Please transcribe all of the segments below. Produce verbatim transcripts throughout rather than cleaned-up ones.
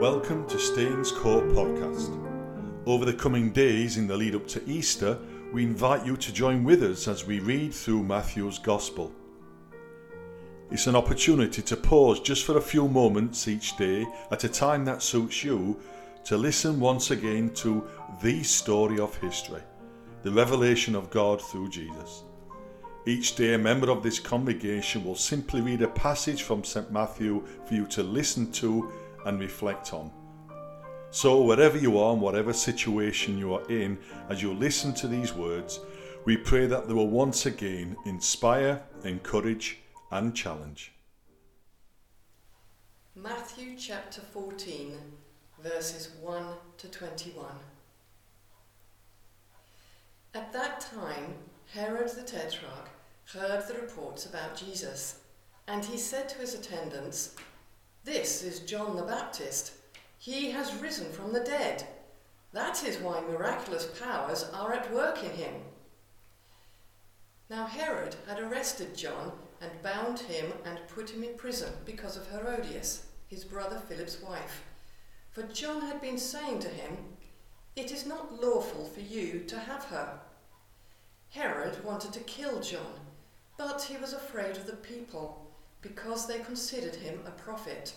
Welcome to Staines Court Podcast. Over the coming days in the lead up to Easter, we invite you to join with us as we read through Matthew's Gospel. It's an opportunity to pause just for a few moments each day at a time that suits you to listen once again to the story of history, the revelation of God through Jesus. Each day a member of this congregation will simply read a passage from Saint Matthew for you to listen to and reflect on. So wherever you are and whatever situation you are in, as you listen to these words, we pray that they will once again inspire, encourage and challenge. Matthew chapter fourteen, verses one to twenty-one. At that time, Herod the Tetrarch heard the reports about Jesus, and he said to his attendants, "This is John the Baptist. He has risen from the dead. That is why miraculous powers are at work in him." Now Herod had arrested John and bound him and put him in prison because of Herodias, his brother Philip's wife. For John had been saying to him, "It is not lawful for you to have her." Herod wanted to kill John, but he was afraid of the people, because they considered him a prophet.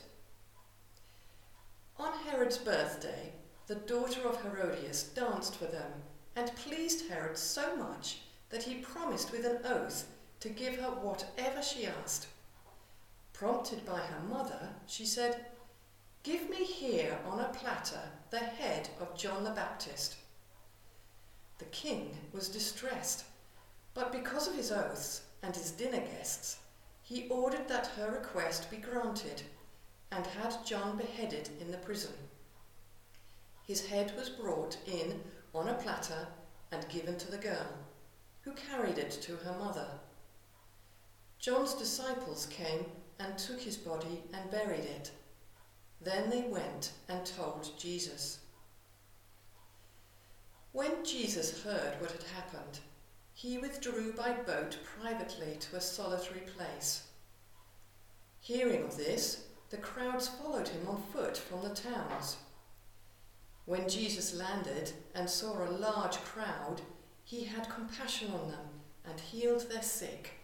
On Herod's birthday, the daughter of Herodias danced for them, and pleased Herod so much that he promised with an oath to give her whatever she asked. Prompted by her mother, she said, "Give me here on a platter the head of John the Baptist." The king was distressed, but because of his oaths and his dinner guests, he ordered that her request be granted, and had John beheaded in the prison. His head was brought in on a platter and given to the girl, who carried it to her mother. John's disciples came and took his body and buried it. Then they went and told Jesus. When Jesus heard what had happened, he withdrew by boat privately to a solitary place. Hearing of this, the crowds followed him on foot from the towns. When Jesus landed and saw a large crowd, he had compassion on them and healed their sick.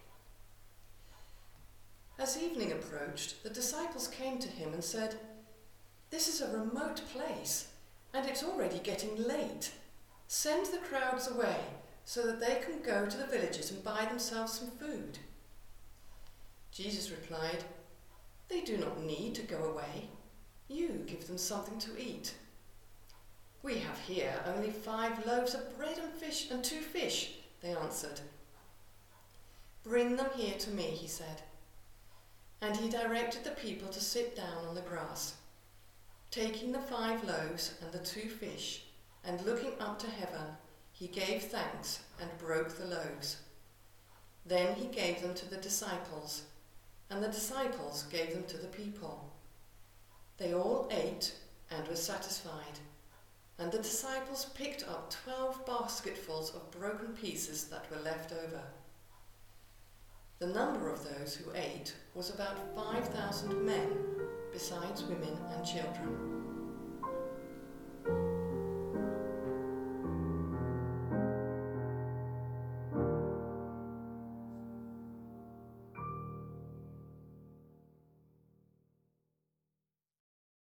As evening approached, the disciples came to him and said, "This is a remote place, and it's already getting late. Send the crowds away, so that they can go to the villages and buy themselves some food." Jesus replied, "They do not need to go away. You give them something to eat." "We have here only five loaves of bread and fish and two fish," they answered. "Bring them here to me," he said. And he directed the people to sit down on the grass. Taking the five loaves and the two fish, and looking up to heaven, he gave thanks and broke the loaves. Then he gave them to the disciples, and the disciples gave them to the people. They all ate and were satisfied, and the disciples picked up twelve basketfuls of broken pieces that were left over. The number of those who ate was about five thousand men, besides women and children.